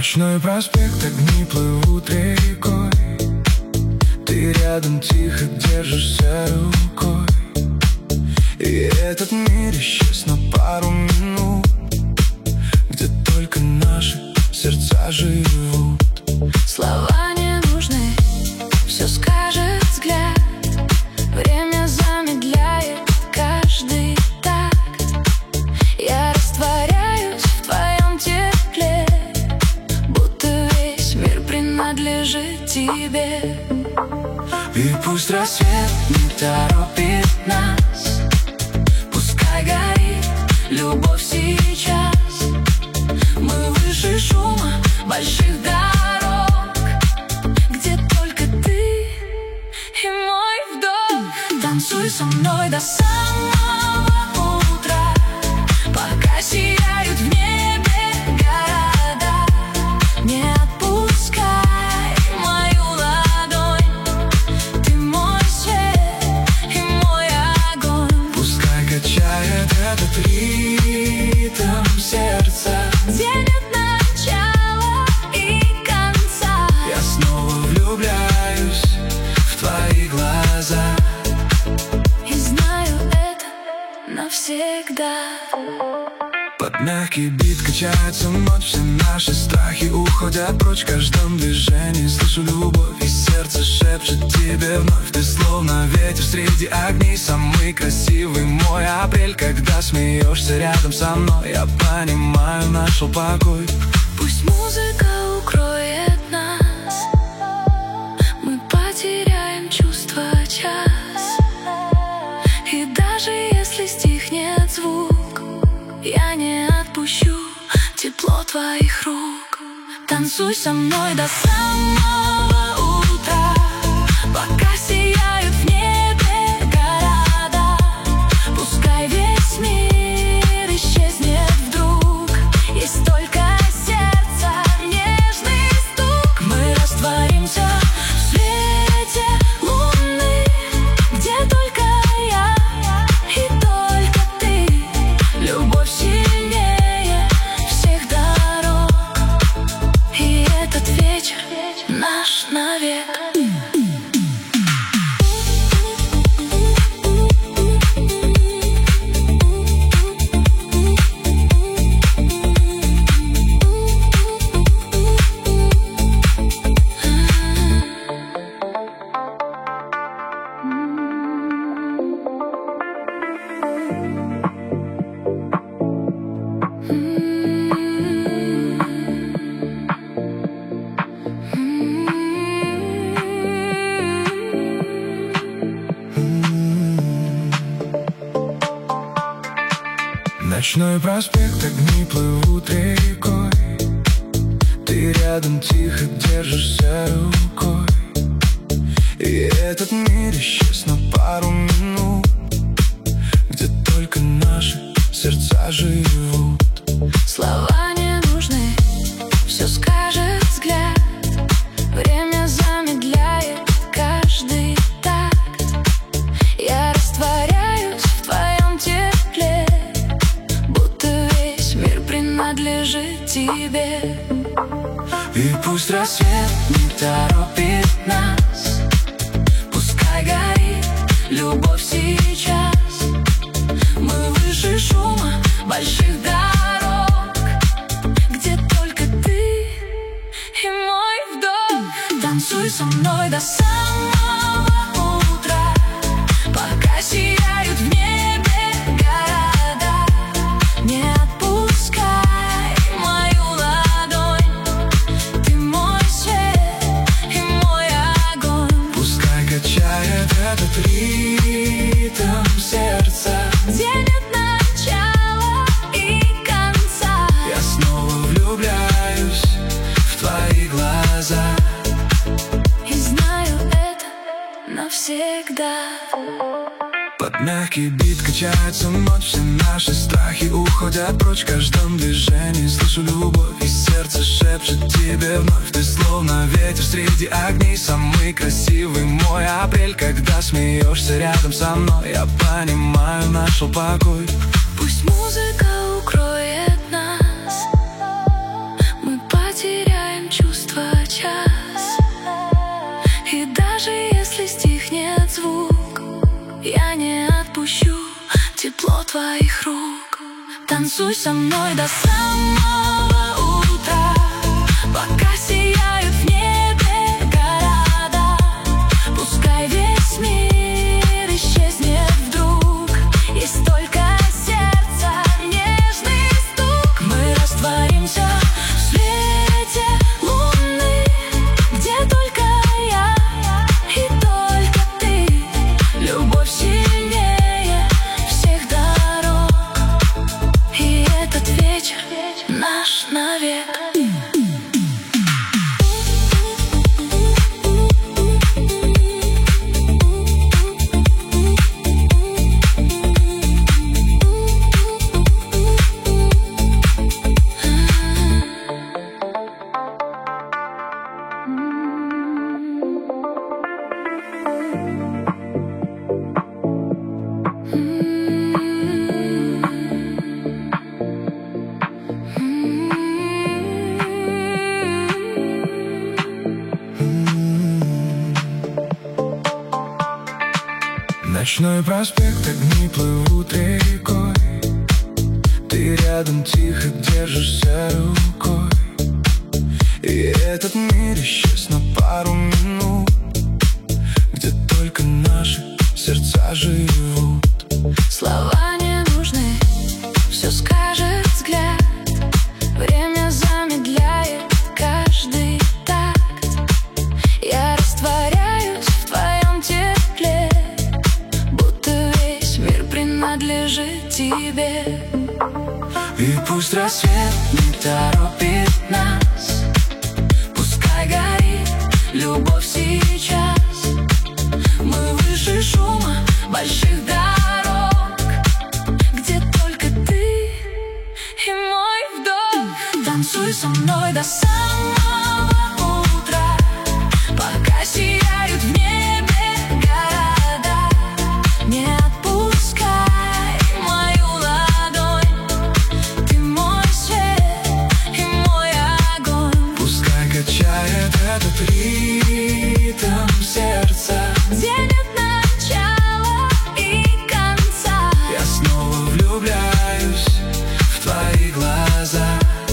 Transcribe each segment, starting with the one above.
Ночной проспект, огни плывут рекой. Ты рядом тихо держишься рукой. И этот мир исчез на пару минут, где только наши сердца живут. Слова не нужны, все скажет взгляд. Время замедляет каждый такт. Я растворяюсь в твоем тепле, будто весь мир принадлежит тебе. И пусть рассвет не торопит нас, пускай горит любовь сейчас. Мы выше шума больших дорог, где только ты и мой вдох. Танцуй со мной до самого утра, пока сияют в небе города. Не отпускай мою ладонь, ты мой свет и мой огонь. пускай качает этот ритм сердца, Где нет начала и конца. я снова влюбляюсь в твои глаза. И знаю это навсегда. Под мягкий бит качается ночь, все наши страхи уходят прочь. В каждом движении слышу любовь, и сердце шепчет тебе вновь. Ты словно ветер среди огней, самый красивый мой апрель. Когда смеешься рядом со мной, я понимаю, нашел покой. Пусть музыка укроет нас, мы потеряем чувство час. И даже если стихнет звук, я не отпущу тепло твоих рук. Танцуй со мной до самого утра, пока сияют в небе города. Пускай весь мир исчезнет вдруг, есть только сердце, нежный стук. Мы растворимся в свете луны, где только я и только ты. Любовь сильнее всех дорог, и этот вечер наш навек. Ночной проспект, огни плывут рекой. Ты рядом тихо держишься рукой. И этот мир исчез на пару минут, где только наши сердца живут. Слова не нужны, все скажет взгляд. Время замедляет каждый такт. Я растворяюсь в твоем тепле, будто весь мир принадлежит тебе. И пусть рассвет не торопит нас, Пускай горит любовь сейчас. Мы выше шума больших дорог, где только ты и мой вдох. Танцуй со мной до самого утра, пока сияют в небе города. Не отпускай мою ладонь, ты мой свет и мой огонь. пускай качает этот ритм сердца, Где нет начала и конца. я снова влюбляюсь в твои глаза. И знаю это навсегда. Под мягкий бит качается ночь, все наши страхи уходят прочь. В каждом движении слышу любовь, и сердце шепчет тебе вновь. Ты словно ветер среди огней, самый красивый мой апрель. Когда смеешься рядом со мной, я понимаю, нашел покой. Пусть музыка укроет нас, мы потеряем отпущу тепло твоих рук. Танцуй со мной до самого утра, пока сияют в небе города. Пускай весь мир исчезнет вдруг, есть только сердце, нежный стук. Мы растворимся в свете луны, где только я и только ты. Любовь сильнее всех дорог, и этот вечер наш навек. Ночной проспект, огни плывут рекой. Ты рядом тихо держишься рукой, и этот мир исчез на пару минут, где только наши сердца живут. Слова не нужны, все скажет взгляд. Время замедляет каждый такт. Я растворяюсь в твоем тепле, будто весь мир принадлежит тебе. И пусть рассвет не торопит нас, Пускай горит любовь сейчас. Мы выше шума больших дорог, где только ты и мой вдох. Танцуй со мной до самого утра, пока сияют в небе города. Не отпускай мою ладонь, ты мой свет и мой огонь. пускай качает этот ритм сердца, Где нет начала и конца. я снова влюбляюсь в твои глаза.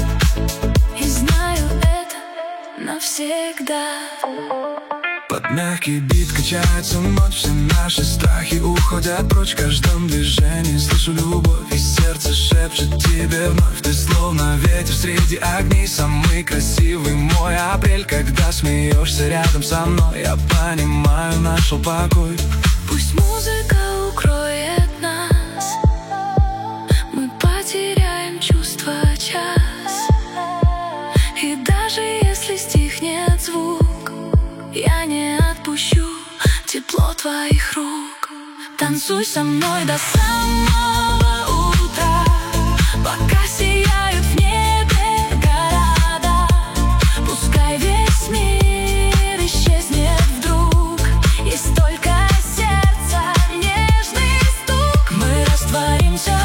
И знаю это навсегда. Под мягкий бит качается ночь, все наши страхи уходят прочь. В каждом движении слышу любовь, и сердце шепчет тебе вновь. Ты словно ветер среди огней, самый красивый мой апрель. Когда смеешься рядом со мной, я понимаю, нашел покой. Пусть музыка укроет нас, мы потеряем чувство час. И даже если стихнет звук, я не отпущу тепло твоих рук. Танцуй со мной до самого утра, пока сияют в небе города. Пускай весь мир исчезнет вдруг, есть только сердце, нежный стук. Мы растворимся